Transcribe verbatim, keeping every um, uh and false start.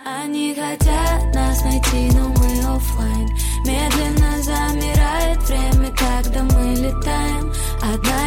Они хотят нас найти, но мы оффлайн. Медленно замирает время, когда мы летаем. Одна